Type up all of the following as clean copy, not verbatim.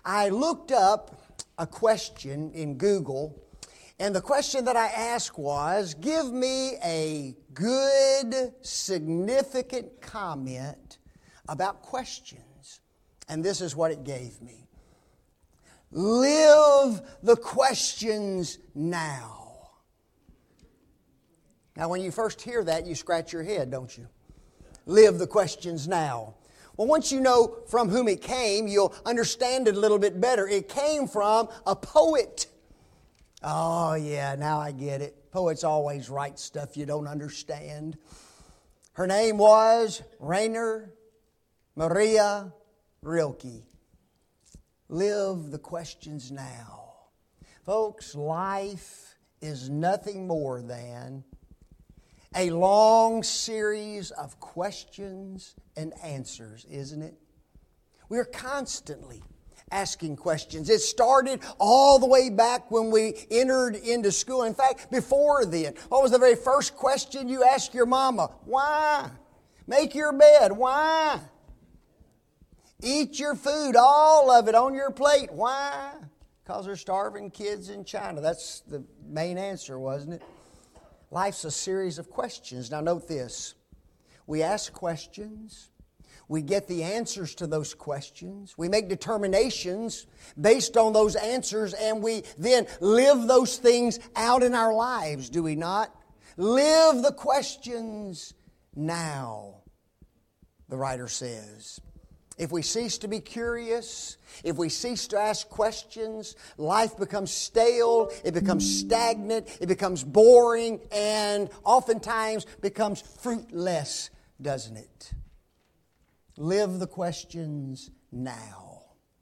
I looked up a question in Google, and the question that I asked was, give me a good, significant comment about questions. And this is what it gave me. Live the questions now. Now, when you first hear that, you scratch your head, don't you? Live the questions now. Well, once you know from whom it came, you'll understand it a little bit better. It came from a poet. Oh, yeah, now I get it. Poets always write stuff you don't understand. Her name was Rainer Maria Rilke. Live the questions now. Folks, life is nothing more than a long series of questions and answers, isn't it? We're constantly asking questions. It started all the way back when we entered into school. In fact, before then, what was the very first question you asked your mama? Why? Make your bed. Why? Eat your food, all of it on your plate. Why? Because they're starving kids in China. That's the main answer, wasn't it? Life's a series of questions. Now note this. We ask questions. We get the answers to those questions. We make determinations based on those answers, and we then live those things out in our lives, do we not? Live the questions now, the writer says. If we cease to be curious, if we cease to ask questions, life becomes stale, it becomes stagnant, it becomes boring, and oftentimes becomes fruitless, doesn't it? Live the questions now.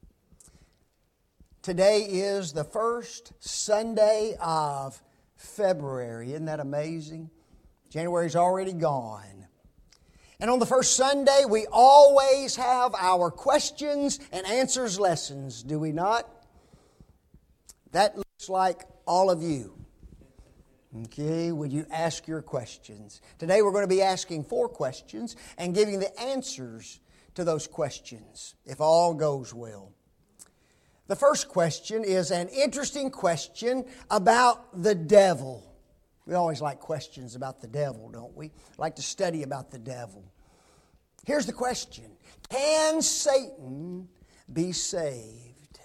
Today is the first Sunday of February. Isn't that amazing? January's already gone. And on the first Sunday, we always have our questions and answers lessons, do we not? That looks like all of you. Okay, would you ask your questions? Today we're going to be asking 4 questions and giving the answers to those questions, if all goes well. The first question is an interesting question about the devil. We always like questions about the devil, don't we? Like to study about the devil. Here's the question. Can Satan be saved?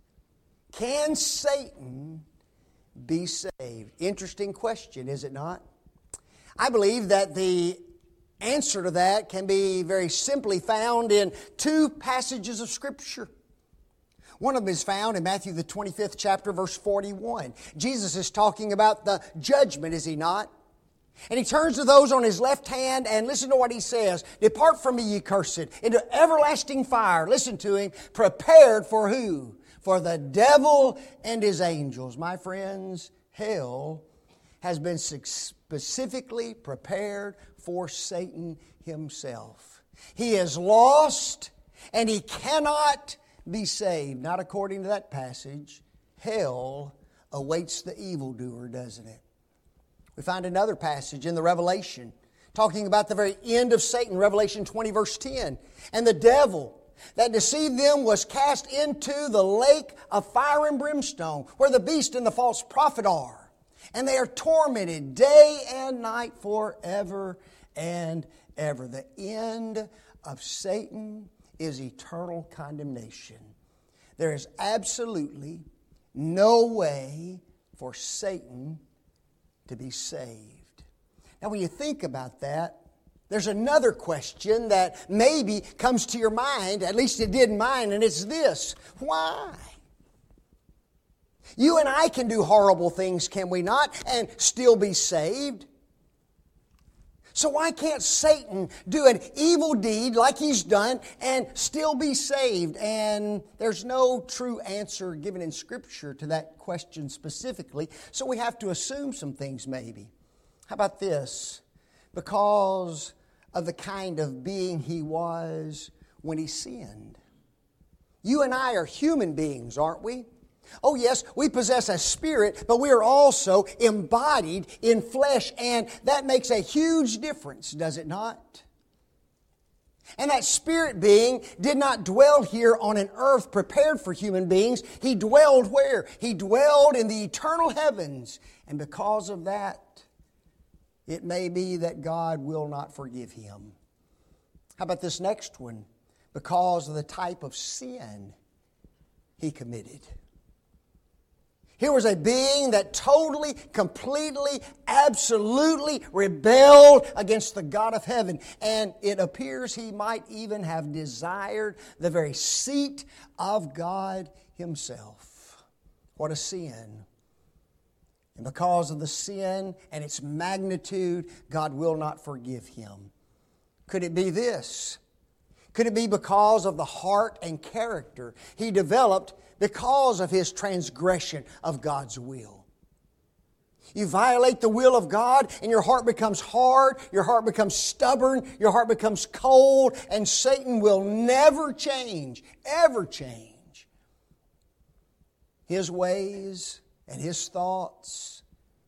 Can Satan be saved? Interesting question, is it not? I believe that the answer to that can be very simply found in 2 passages of Scripture. One of them is found in Matthew the 25th chapter, verse 41. Jesus is talking about the judgment, is He not? And He turns to those on His left hand and listen to what He says. Depart from me, ye cursed, into everlasting fire. Listen to Him. Prepared for who? For the devil and his angels. My friends, hell has been specifically prepared for Satan himself. He is lost and he cannot be saved. Not according to that passage. Hell awaits the evildoer, doesn't it? We find another passage in the Revelation talking about the very end of Satan, Revelation 20 verse 10. And the devil that deceived them was cast into the lake of fire and brimstone, where the beast and the false prophet are. And they are tormented day and night forever and ever. The end of Satan is eternal condemnation. There is absolutely no way for Satan to be saved. Now, when you think about that, there's another question that maybe comes to your mind, at least it did mine, and it's this. Why? You and I can do horrible things, can we not, and still be saved? So why can't Satan do an evil deed like he's done and still be saved? And there's no true answer given in Scripture to that question specifically, so we have to assume some things maybe. How about this? Because of the kind of being he was when he sinned. You and I are human beings, aren't we? Oh yes, we possess a spirit, but we are also embodied in flesh, and that makes a huge difference, does it not? And that spirit being did not dwell here on an earth prepared for human beings. He dwelled where? He dwelled in the eternal heavens. And because of that, it may be that God will not forgive him. How about this next one? Because of the type of sin he committed. Here was a being that totally, completely, absolutely rebelled against the God of heaven. And it appears he might even have desired the very seat of God himself. What a sin. And because of the sin and its magnitude, God will not forgive him. Could it be this? Could it be because of the heart and character he developed because of his transgression of God's will? You violate the will of God and your heart becomes hard, your heart becomes stubborn, your heart becomes cold, and Satan will never change, ever change his ways and his thoughts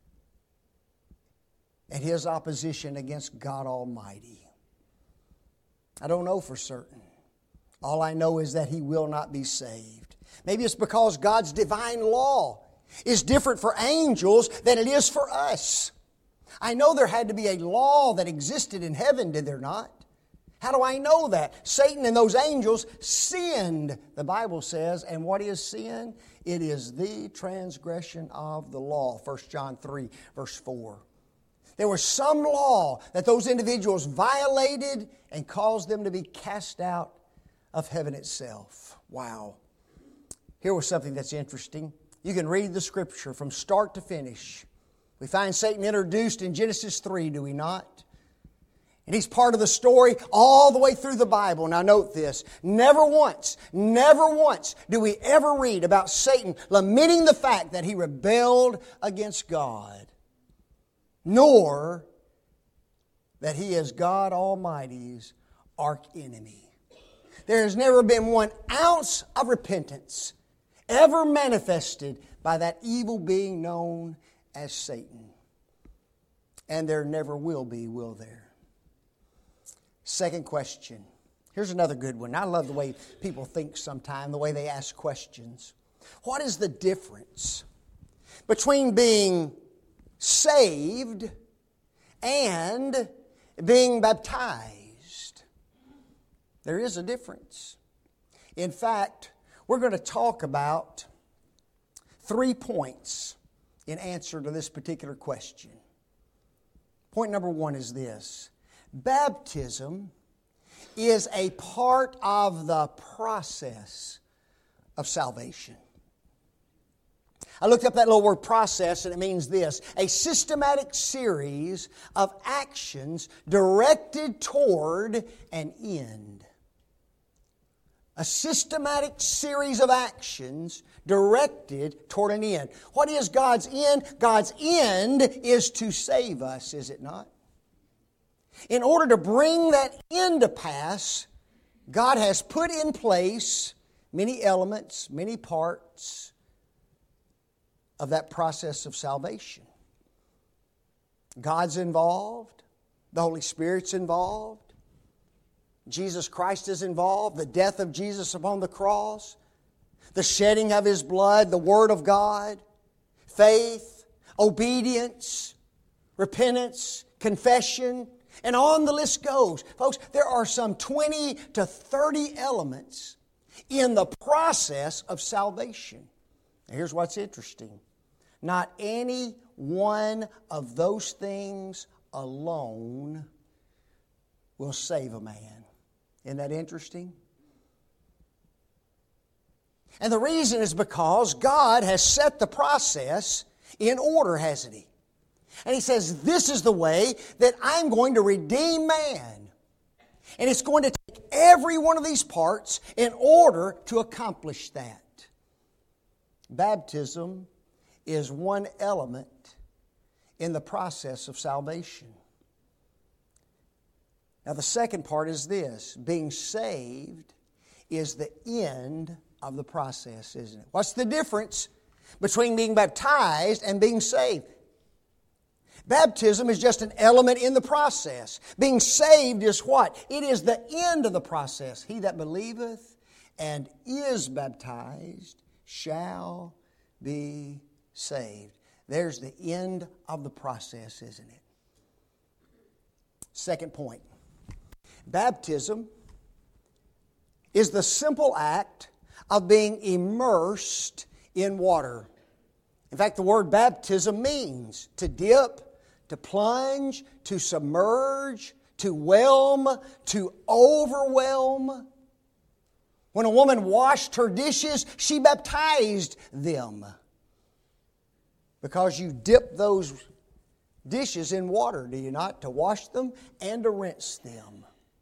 and his opposition against God Almighty. I don't know for certain. All I know is that he will not be saved. Maybe it's because God's divine law is different for angels than it is for us. I know there had to be a law that existed in heaven, did there not? How do I know that? Satan and those angels sinned, the Bible says. And what is sin? It is the transgression of the law. 1 John 3, verse 4. There was some law that those individuals violated and caused them to be cast out of heaven itself. Wow. Here was something that's interesting. You can read the Scripture from start to finish. We find Satan introduced in Genesis 3, do we not? And he's part of the story all the way through the Bible. Now note this. Never once do we ever read about Satan lamenting the fact that he rebelled against God, nor that he is God Almighty's archenemy. There has never been 1 ounce of repentance ever manifested by that evil being known as Satan. And there never will be, will there? Second question. Here's another good one. I love the way people think sometimes, the way they ask questions. What is the difference between being saved and being baptized? There is a difference. In fact, we're going to talk about 3 points in answer to this particular question. Point number 1 is this. Baptism is a part of the process of salvation. I looked up that little word process and it means this: a systematic series of actions directed toward an end. A systematic series of actions directed toward an end. What is God's end? God's end is to save us, is it not? In order to bring that end to pass, God has put in place many elements, many parts of that process of salvation. God's involved. The Holy Spirit's involved. Jesus Christ is involved. The death of Jesus upon the cross. The shedding of His blood. The Word of God. Faith. Obedience. Repentance. Confession. And on the list goes. Folks, there are some 20 to 30 elements in the process of salvation. Now, here's what's interesting. Not any one of those things alone will save a man. Isn't that interesting? And the reason is because God has set the process in order, hasn't He? And He says, this is the way that I'm going to redeem man. And it's going to take every one of these parts in order to accomplish that. Baptism is one element in the process of salvation. Now the second part is this. Being saved is the end of the process, isn't it? What's the difference between being baptized and being saved? Baptism is just an element in the process. Being saved is what? It is the end of the process. He that believeth and is baptized shall be saved. There's the end of the process, isn't it? Second point. Baptism is the simple act of being immersed in water. In fact, the word baptism means to dip, to plunge, to submerge, to whelm, to overwhelm. When a woman washed her dishes, she baptized them. Because you dip those dishes in water, do you not? To wash them and to rinse them.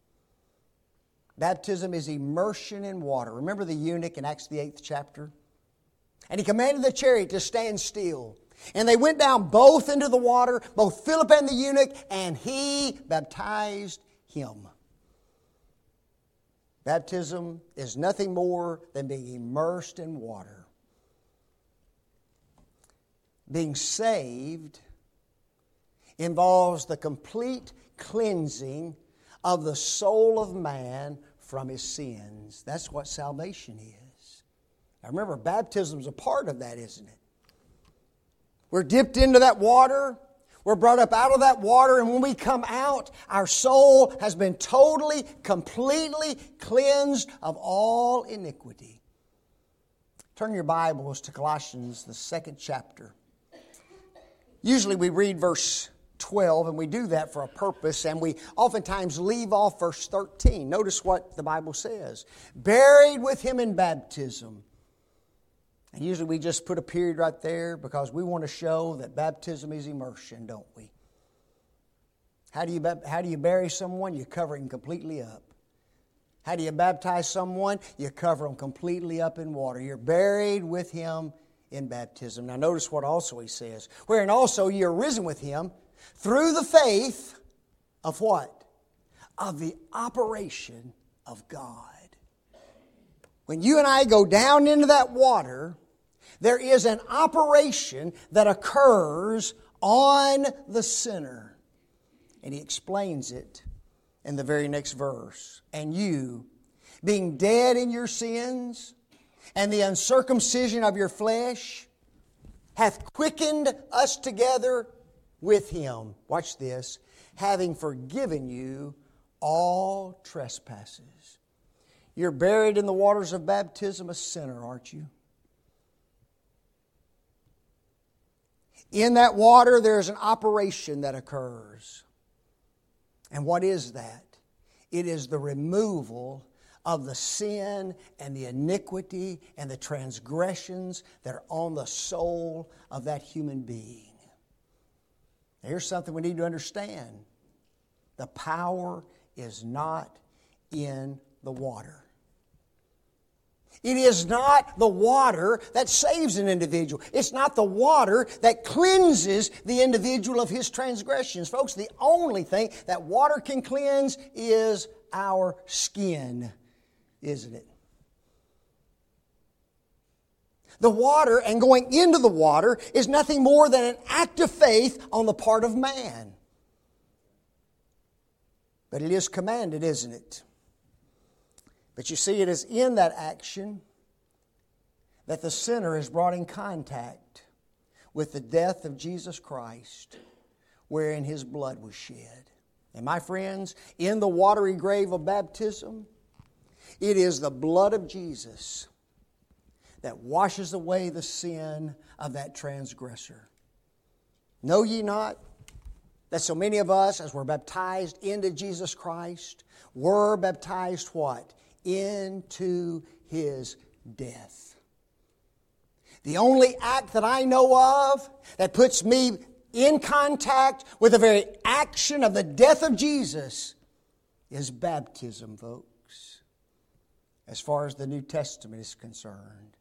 Baptism is immersion in water. Remember the eunuch in Acts the 8th chapter? And he commanded the chariot to stand still. And they went down both into the water, both Philip and the eunuch, and he baptized him. Baptism is nothing more than being immersed in water. Being saved involves the complete cleansing of the soul of man from his sins. That's what salvation is. Now remember, baptism is a part of that, isn't it? We're dipped into that water. We're brought up out of that water, and when we come out, our soul has been totally, completely cleansed of all iniquity. Turn your Bibles to Colossians, the 2nd chapter. Usually we read verse 12, and we do that for a purpose, and we oftentimes leave off verse 13. Notice what the Bible says. Buried with Him in baptism. And usually we just put a period right there because we want to show that baptism is immersion, don't we? How do you bury someone? You cover him completely up. How do you baptize someone? You cover them completely up in water. You're buried with Him in baptism. Now notice what also he says. Wherein also ye are risen with Him through the faith of what? Of the operation of God. When you and I go down into that water, there is an operation that occurs on the sinner. And he explains it in the very next verse. And you, being dead in your sins, and the uncircumcision of your flesh, hath quickened us together with Him. Watch this. Having forgiven you all trespasses. You're buried in the waters of baptism, a sinner, aren't you? In that water, there is an operation that occurs. And what is that? It is the removal of the sin and the iniquity and the transgressions that are on the soul of that human being. Now, here's something we need to understand. The power is not in the water. It is not the water that saves an individual. It's not the water that cleanses the individual of his transgressions. Folks, the only thing that water can cleanse is our skin, isn't it? The water and going into the water is nothing more than an act of faith on the part of man. But it is commanded, isn't it? But you see, it is in that action that the sinner is brought in contact with the death of Jesus Christ, wherein His blood was shed. And my friends, in the watery grave of baptism, it is the blood of Jesus that washes away the sin of that transgressor. Know ye not that so many of us, as we're baptized into Jesus Christ, were baptized what? Into His death. The only act that I know of that puts me in contact with the very action of the death of Jesus is baptism, folks, as far as the New Testament is concerned.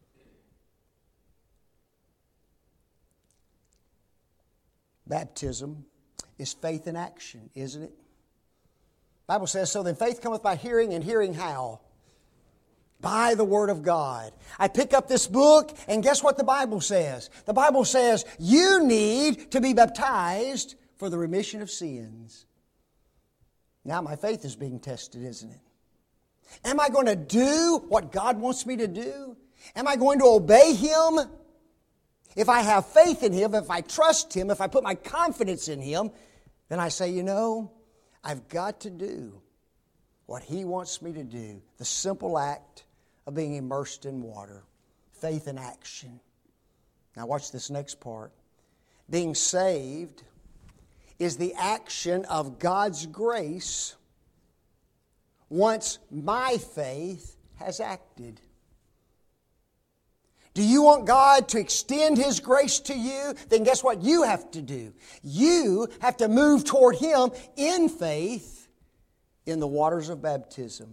Baptism is faith in action, isn't it? The Bible says, so then faith cometh by hearing, and hearing how? By the Word of God. I pick up this book, and guess what the Bible says? The Bible says you need to be baptized for the remission of sins. Now my faith is being tested, isn't it? Am I going to do what God wants me to do? Am I going to obey Him? If I have faith in Him, if I trust Him, if I put my confidence in Him, then I say, I've got to do what He wants me to do. The simple act of being immersed in water. Faith in action. Now watch this next part. Being saved is the action of God's grace once my faith has acted. Do you want God to extend His grace to you? Then guess what you have to do? You have to move toward Him in faith in the waters of baptism.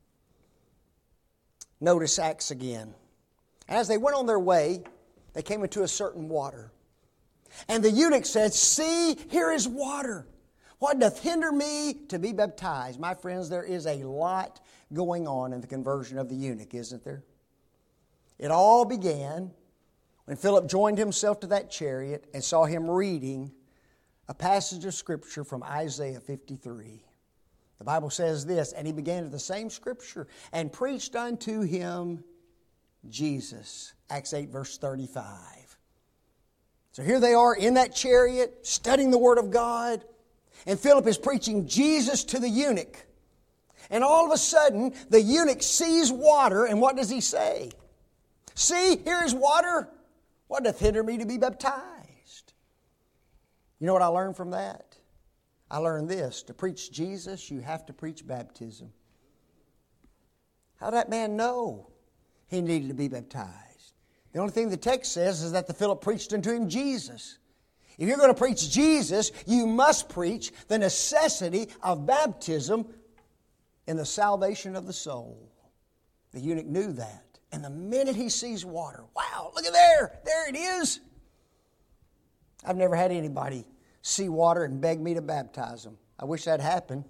Notice Acts again. As they went on their way, they came into a certain water. And the eunuch said, "See, here is water. What doth hinder me to be baptized?" My friends, there is a lot going on in the conversion of the eunuch, isn't there? It all began when Philip joined himself to that chariot and saw him reading a passage of Scripture from Isaiah 53. The Bible says this, "And he began at the same Scripture and preached unto him Jesus." Acts 8, verse 35. So here they are in that chariot, studying the Word of God, and Philip is preaching Jesus to the eunuch. And all of a sudden, the eunuch sees water, and what does he say? "See, here is water. What doth hinder me to be baptized?" You know what I learned from that? I learned this: to preach Jesus, you have to preach baptism. How did that man know he needed to be baptized? The only thing the text says is that the Philip preached unto him Jesus. If you're going to preach Jesus, you must preach the necessity of baptism in the salvation of the soul. The eunuch knew that. And the minute he sees water, wow, look at there. There it is. I've never had anybody see water and beg me to baptize them. I wish that happened.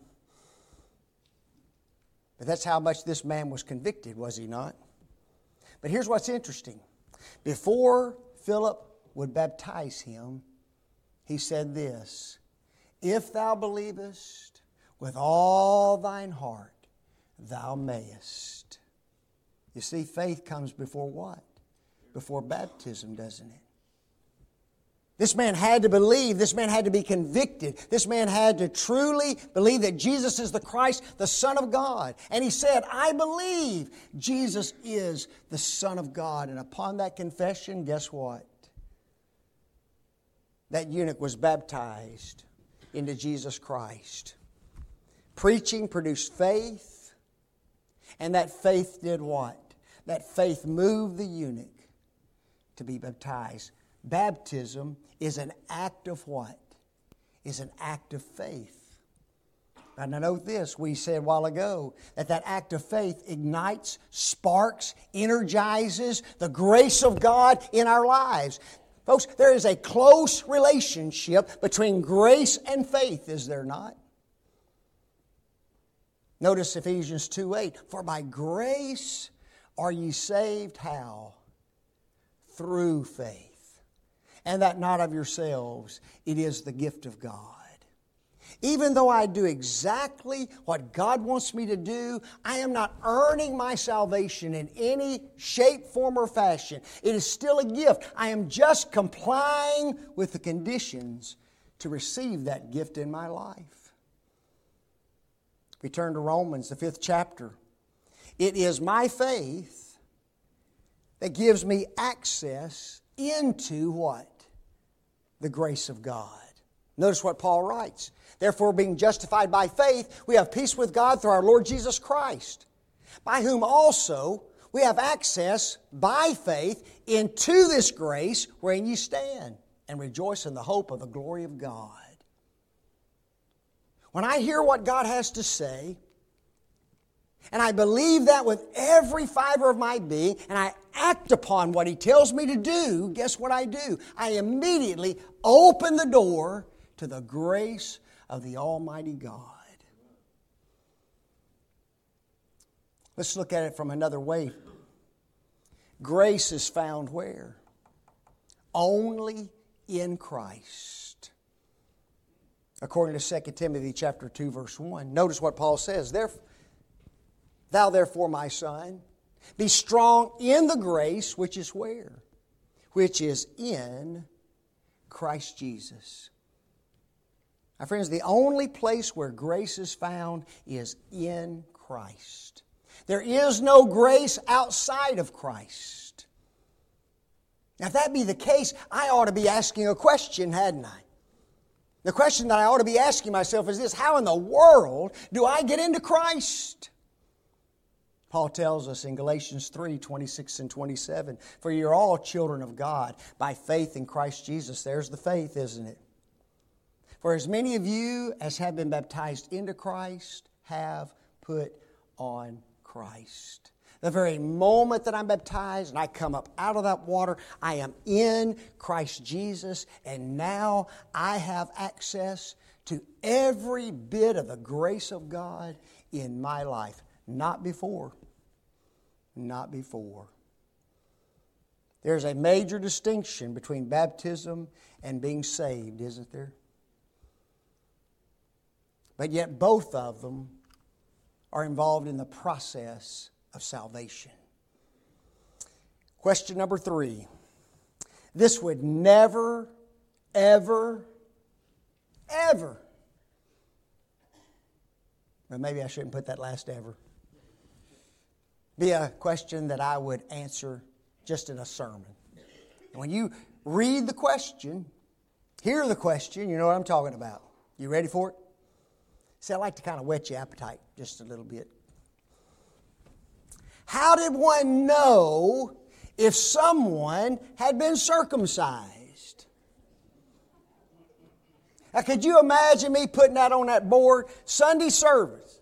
But that's how much this man was convicted, was he not? But here's what's interesting. Before Philip would baptize him, he said this: "If thou believest with all thine heart, thou mayest." You see, faith comes before what? Before baptism, doesn't it? This man had to believe. This man had to be convicted. This man had to truly believe that Jesus is the Christ, the Son of God. And he said, "I believe Jesus is the Son of God." And upon that confession, guess what? That eunuch was baptized into Jesus Christ. Preaching produced faith. And that faith did what? That faith moved the eunuch to be baptized. Baptism is an act of what? Is an act of faith. Now note this, we said a while ago that act of faith ignites, sparks, energizes the grace of God in our lives. Folks, there is a close relationship between grace and faith, is there not? Notice Ephesians 2:8. "For by grace are ye saved," how? "Through faith. And that not of yourselves, it is the gift of God." Even though I do exactly what God wants me to do, I am not earning my salvation in any shape, form, or fashion. It is still a gift. I am just complying with the conditions to receive that gift in my life. We turn to Romans, the 5th chapter. It is my faith that gives me access into what? The grace of God. Notice what Paul writes. "Therefore, being justified by faith, we have peace with God through our Lord Jesus Christ, by whom also we have access by faith into this grace wherein ye stand, and rejoice in the hope of the glory of God." When I hear what God has to say, and I believe that with every fiber of my being, and I act upon what He tells me to do, guess what I do? I immediately open the door to the grace of the Almighty God. Let's look at it from another way. Grace is found where? Only in Christ. According to 2 Timothy chapter 2, verse 1. Notice what Paul says. Thou therefore, my son, be strong in the grace which is where? Which is in Christ Jesus. My friends, the only place where grace is found is in Christ. There is no grace outside of Christ. Now, if that be the case, I ought to be asking a question, hadn't I? The question that I ought to be asking myself is this: how in the world do I get into Christ? Paul tells us in Galatians 3, 26 and 27, for you're all children of God by faith in Christ Jesus. There's the faith, isn't it? For as many of you as have been baptized into Christ have put on Christ. The very moment that I'm baptized and I come up out of that water, I am in Christ Jesus, and now I have access to every bit of the grace of God in my life. Not before. Not before. There's a major distinction between baptism and being saved, isn't there? But yet both of them are involved in the process of salvation. Question number 3. This would never, ever, ever, well, maybe I shouldn't put that last ever, be a question that I would answer just in a sermon. And when you read the question, hear the question, you know what I'm talking about. You ready for it? See, I like to kind of whet your appetite just a little bit. How did one know if someone had been circumcised? Now, could you imagine me putting that on that board? Sunday service.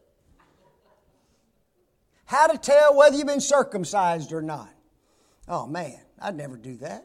How to tell whether you've been circumcised or not. Oh man, I'd never do that.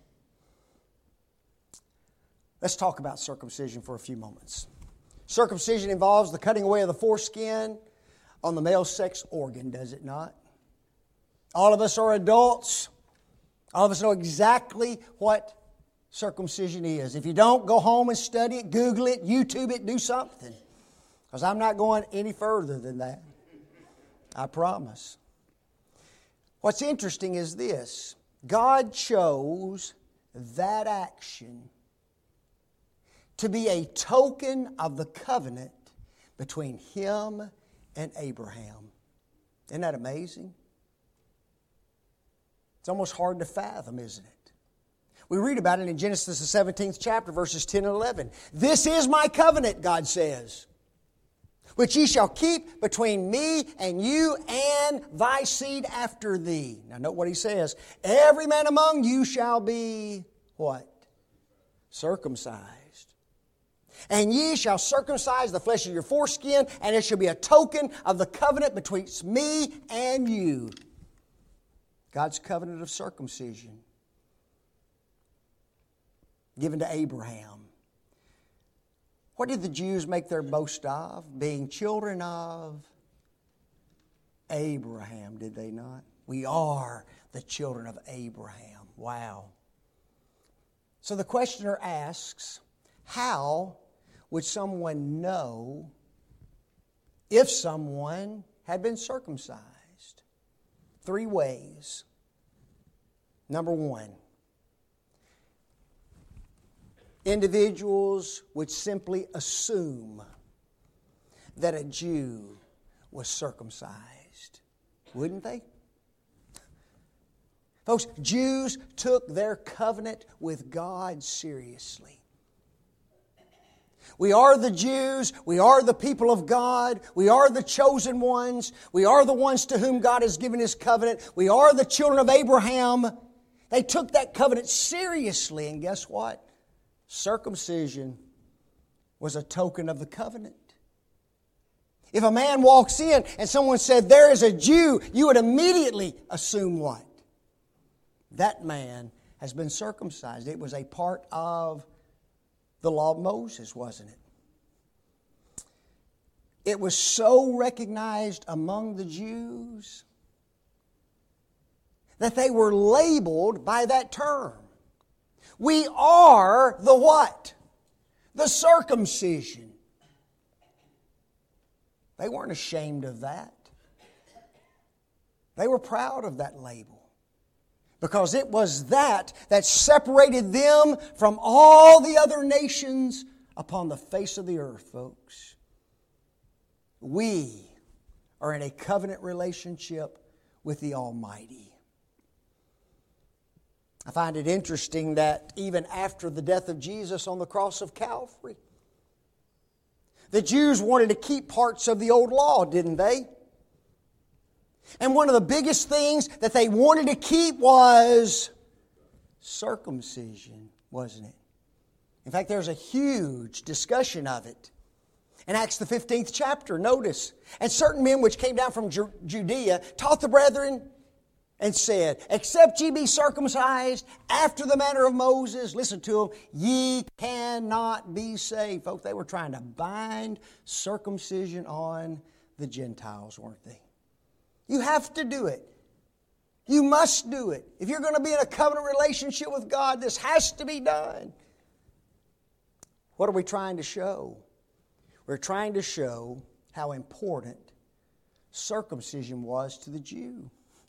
Let's talk about circumcision for a few moments. Circumcision involves the cutting away of the foreskin on the male sex organ, does it not? All of us are adults. All of us know exactly what circumcision is. If you don't, go home and study it, Google it, YouTube it, do something. Because I'm not going any further than that. I promise. What's interesting is this. God chose that action to be a token of the covenant between Him and Abraham. Isn't that amazing? It's almost hard to fathom, isn't it? We read about it in Genesis the 17th chapter, verses 10 and 11. This is my covenant, God says, which ye shall keep between me and you and thy seed after thee. Now note what He says. Every man among you shall be, what? Circumcised. And ye shall circumcise the flesh of your foreskin, and it shall be a token of the covenant between me and you. God's covenant of circumcision given to Abraham. What did the Jews make their boast of? Being children of Abraham, did they not? We are the children of Abraham. Wow. So the questioner asks, how would someone know if someone had been circumcised? 3 ways. Number 1, individuals would simply assume that a Jew was circumcised, wouldn't they? Folks, Jews took their covenant with God seriously. We are the Jews. We are the people of God. We are the chosen ones. We are the ones to whom God has given His covenant. We are the children of Abraham. They took that covenant seriously. And guess what? Circumcision was a token of the covenant. If a man walks in and someone said, there is a Jew, you would immediately assume what? That man has been circumcised. It was a part of the law of Moses, wasn't it? it was so recognized among the Jews that they were labeled by that term. We are the what? The circumcision. They weren't ashamed of that. They were proud of that label. Because it was that separated them from all the other nations upon the face of the earth, folks. We are in a covenant relationship with the Almighty. I find it interesting that even after the death of Jesus on the cross of Calvary, the Jews wanted to keep parts of the old law, didn't they? And one of the biggest things that they wanted to keep was circumcision, wasn't it? In fact, there's a huge discussion of it. In Acts the 15th chapter, notice, and certain men which came down from Judea taught the brethren and said, except ye be circumcised after the manner of Moses, listen to them, ye cannot be saved. Folks, they were trying to bind circumcision on the Gentiles, weren't they? You have to do it. You must do it. If you're going to be in a covenant relationship with God, this has to be done. What are we trying to show? We're trying to show how important circumcision was to the Jew.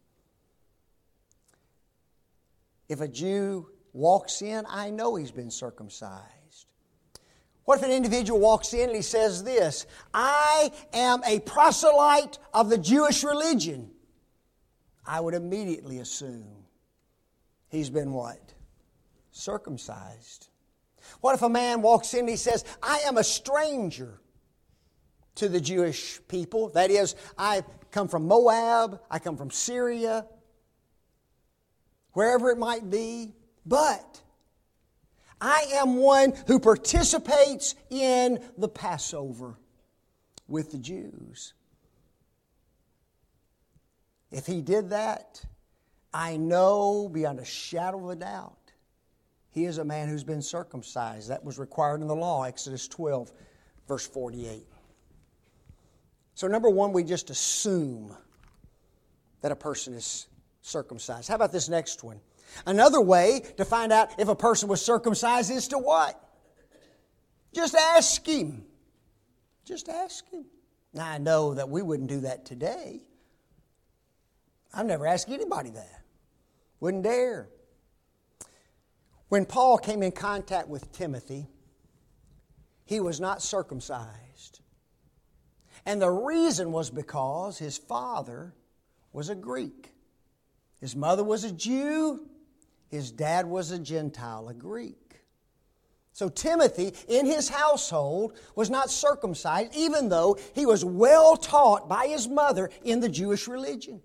If a Jew walks in, I know he's been circumcised. What if an individual walks in and he says this, I am a proselyte of the Jewish religion? I would immediately assume he's been what? Circumcised. What if a man walks in and he says, I am a stranger to the Jewish people? That is, I come from Moab, I come from Syria, wherever it might be, but I am one who participates in the Passover with the Jews. If he did that, I know beyond a shadow of a doubt, he is a man who's been circumcised. That was required in the law, Exodus 12, verse 48. So number one, we just assume that a person is circumcised. How about this next one? Another way to find out if a person was circumcised is to what? Just ask him. Just ask him. Now, I know that we wouldn't do that today. I've never asked anybody that. Wouldn't dare. When Paul came in contact with Timothy, he was not circumcised. And the reason was because his father was a Greek. His mother was a Jew. His dad was a Gentile, a Greek. So Timothy, in his household, was not circumcised, even though he was well taught by his mother in the Jewish religion.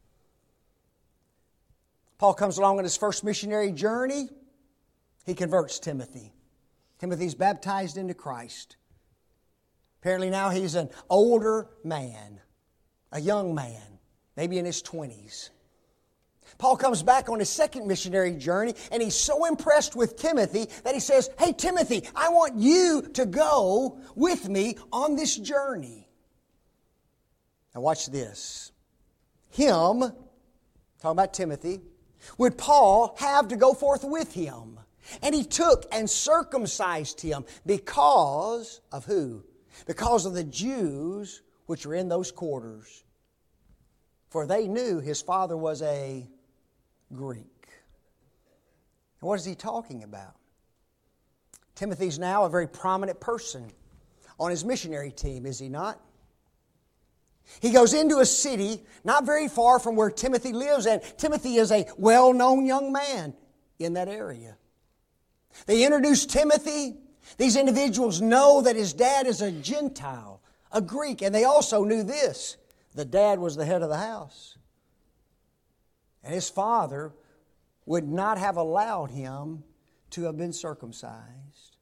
Paul comes along on his first missionary journey. He converts Timothy. Timothy's baptized into Christ. Apparently now he's an older man, a young man, maybe in his 20s. Paul comes back on his second missionary journey, and he's so impressed with Timothy that he says, hey, Timothy, I want you to go with me on this journey. Now watch this. Him, talking about Timothy, would Paul have to go forth with him? And he took and circumcised him because of who? Because of the Jews which were in those quarters. For they knew his father was a Greek. And what is he talking about? Timothy's now a very prominent person on his missionary team, is he not? He goes into a city not very far from where Timothy lives, and Timothy is a well-known young man in that area. They introduce Timothy. These individuals know that his dad is a Gentile, a Greek, and they also knew this. The dad was the head of the house. And his father would not have allowed him to have been circumcised.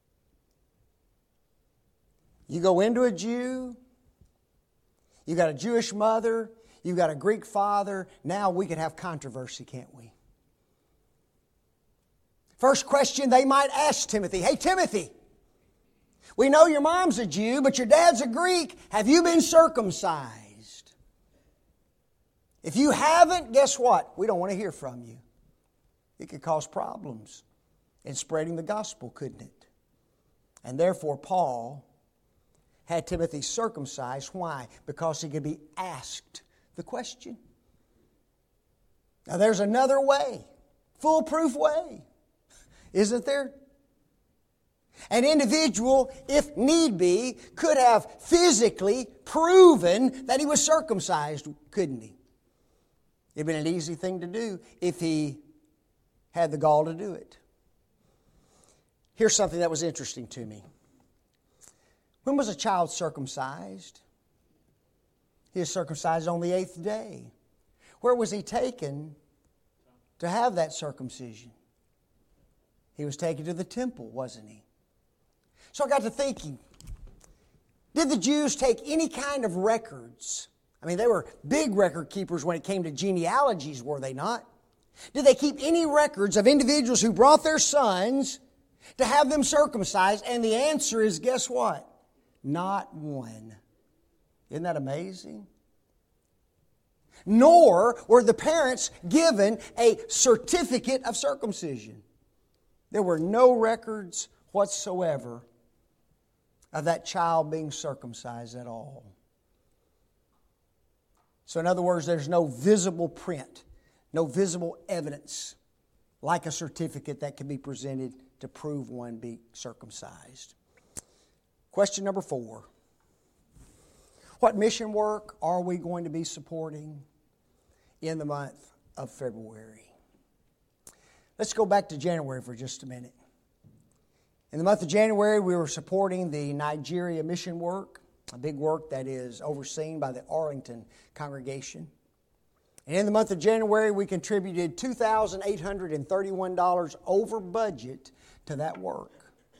You go into a Jew, you've got a Jewish mother, you've got a Greek father, now we could have controversy, can't we? First question they might ask Timothy, hey Timothy, We know your mom's a Jew, but your dad's a Greek. Have you been circumcised? If you haven't, guess what? We don't want to hear from you. It could cause problems in spreading the gospel, couldn't it? And therefore, Paul had Timothy circumcised. Why? Because he could be asked the question. Now, there's another way, foolproof way, isn't there? An individual, if need be, could have physically proven that he was circumcised, couldn't he? It'd been an easy thing to do if he had the gall to do it. Here's something that was interesting to me. When was a child circumcised? He was circumcised on the 8th day. Where was he taken to have that circumcision? He was taken to the temple, wasn't he? So I got to thinking, did the Jews take any kind of records? I mean, they were big record keepers when it came to genealogies, were they not? Did they keep any records of individuals who brought their sons to have them circumcised? And the answer is, guess what? Not one. Isn't that amazing? Nor were the parents given a certificate of circumcision. There were no records whatsoever of that child being circumcised at all. So in other words, there's no visible print, no visible evidence like a certificate that can be presented to prove one be circumcised. Question number 4. What mission work are we going to be supporting in the month of February? Let's go back to January for just a minute. In the month of January, we were supporting the Nigeria mission work, a big work that is overseen by the Arlington congregation. And in the month of January, we contributed $2,831 over budget to that work.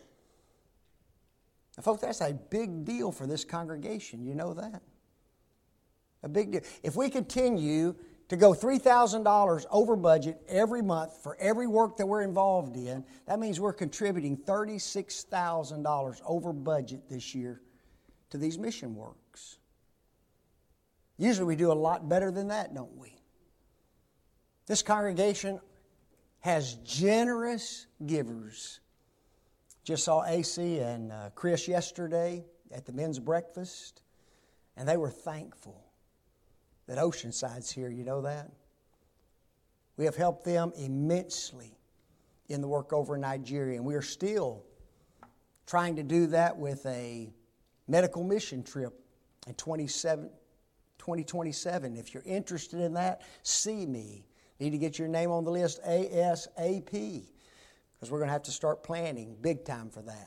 Now, folks, that's a big deal for this congregation. You know that? A big deal. If we continue to go $3,000 over budget every month for every work that we're involved in, that means we're contributing $36,000 over budget this year to these mission works. Usually we do a lot better than that, don't we? This congregation has generous givers. Just saw AC and Chris yesterday at the men's breakfast, and they were thankful that Oceanside's here. You know that? We have helped them immensely in the work over in Nigeria, and we are still trying to do that with a medical mission trip in 2027. If you're interested in that, see me. Need to get your name on the list ASAP, because we're going to have to start planning big time for that.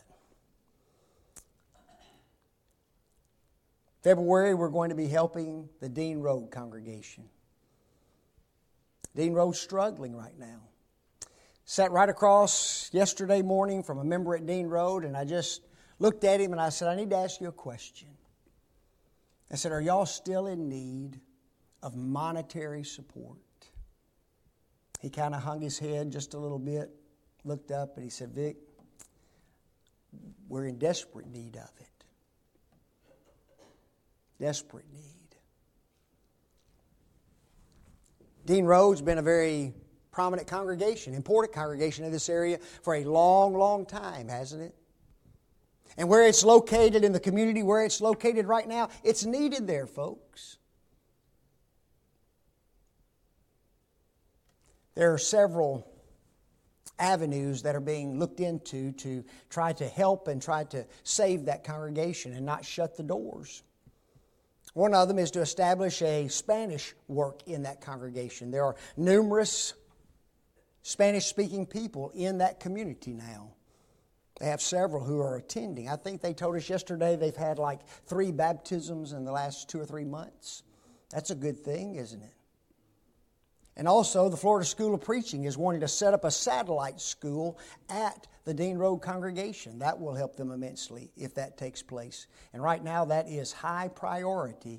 February, we're going to be helping the Dean Road congregation. Dean Road's struggling right now. Sat right across yesterday morning from a member at Dean Road, and I just looked at him and I said, I need to ask you a question. I said, are y'all still in need of monetary support? He kind of hung his head just a little bit, looked up, and he said, Vic, we're in desperate need of it. Desperate need. Dean Road's been a very prominent congregation, important congregation in this area for a long, long time, hasn't it? And where it's located in the community, where it's located right now, it's needed there, folks. There are several avenues that are being looked into to try to help and try to save that congregation and not shut the doors. One of them is to establish a Spanish work in that congregation. There are numerous Spanish-speaking people in that community now. They have several who are attending. I think they told us yesterday they've had like 3 baptisms in the last 2 or 3 months. That's a good thing, isn't it? And also, the Florida School of Preaching is wanting to set up a satellite school at the Dean Road congregation. That will help them immensely if that takes place. And right now, that is high priority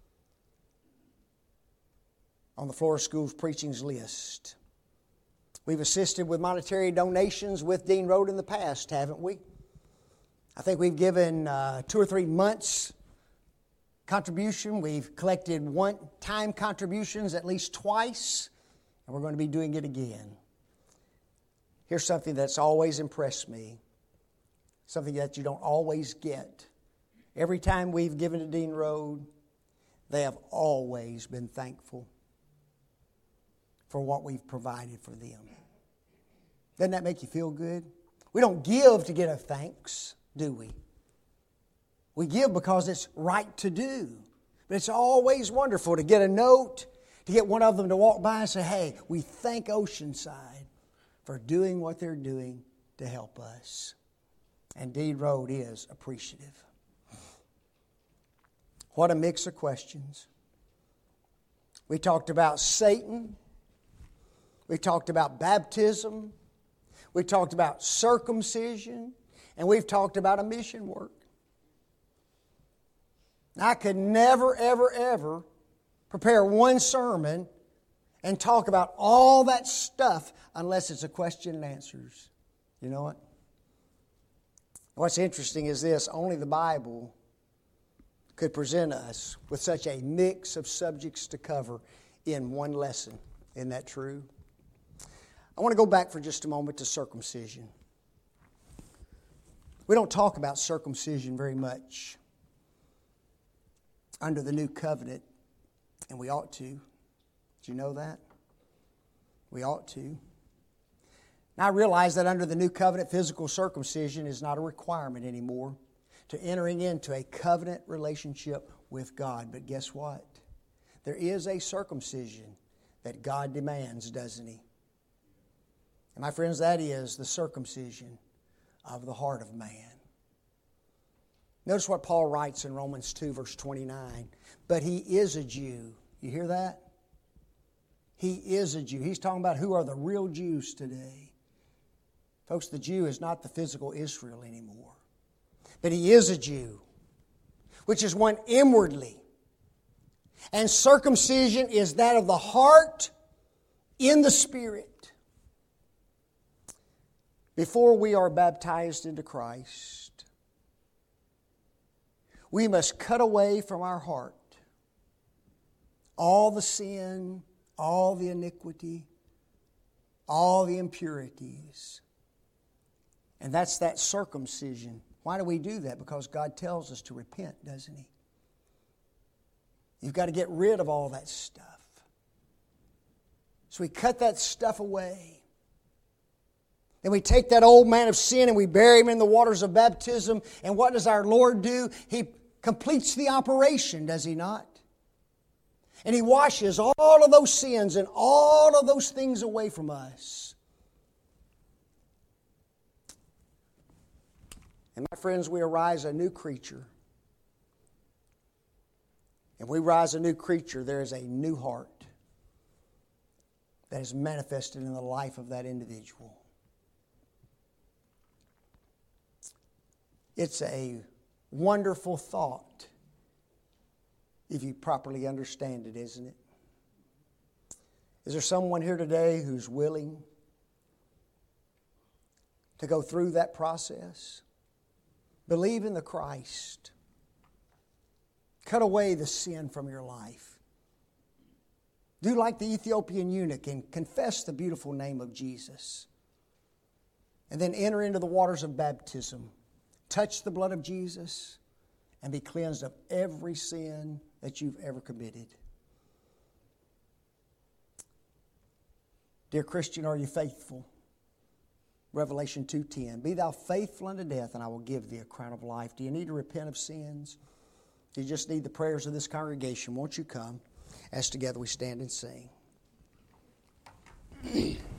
on the Florida School of Preaching's list. We've assisted with monetary donations with Dean Road in the past, haven't we? I think we've given 2 or 3 months contribution. We've collected one-time contributions at least twice, and we're going to be doing it again. Here's something that's always impressed me, something that you don't always get. Every time we've given to Dean Road, they have always been thankful for what we've provided for them. Doesn't that make you feel good? We don't give to get a thanks, do we? We give because it's right to do. But it's always wonderful to get a note, to get one of them to walk by and say, hey, we thank Oceanside for doing what they're doing to help us. And Dean Road is appreciative. What a mix of questions. We talked about Satan. We talked about baptism. We talked about circumcision. And we've talked about a mission work. Now, I could never, ever, ever prepare one sermon and talk about all that stuff unless it's a question and answers. You know what? What's interesting is this: only the Bible could present us with such a mix of subjects to cover in one lesson. Isn't that true? I want to go back for just a moment to circumcision. We don't talk about circumcision very much under the new covenant, and we ought to. Did you know that? We ought to. Now I realize that under the new covenant, physical circumcision is not a requirement anymore to entering into a covenant relationship with God. But guess what? There is a circumcision that God demands, doesn't He? And my friends, that is the circumcision of the heart of man. Notice what Paul writes in Romans 2, verse 29. But he is a Jew. You hear that? He is a Jew. He's talking about who are the real Jews today. Folks, the Jew is not the physical Israel anymore. But he is a Jew, which is one inwardly. And circumcision is that of the heart in the Spirit. Before we are baptized into Christ, we must cut away from our heart all the sin, all the iniquity, all the impurities. And that's that circumcision. Why do we do that? Because God tells us to repent, doesn't He? You've got to get rid of all that stuff. So we cut that stuff away. Then we take that old man of sin and we bury him in the waters of baptism. And what does our Lord do? He completes the operation, does He not? And He washes all of those sins and all of those things away from us. And my friends, we arise a new creature. And we rise a new creature, there is a new heart that is manifested in the life of that individual. It's a wonderful thought if you properly understand it, isn't it? Is there someone here today who's willing to go through that process? Believe in the Christ. Cut away the sin from your life. Do like the Ethiopian eunuch and confess the beautiful name of Jesus. And then enter into the waters of baptism. Touch the blood of Jesus and be cleansed of every sin that you've ever committed. Dear Christian, are you faithful? Revelation 2:10. Be thou faithful unto death, and I will give thee a crown of life. Do you need to repent of sins? Do you just need the prayers of this congregation? Won't you come as together we stand and sing?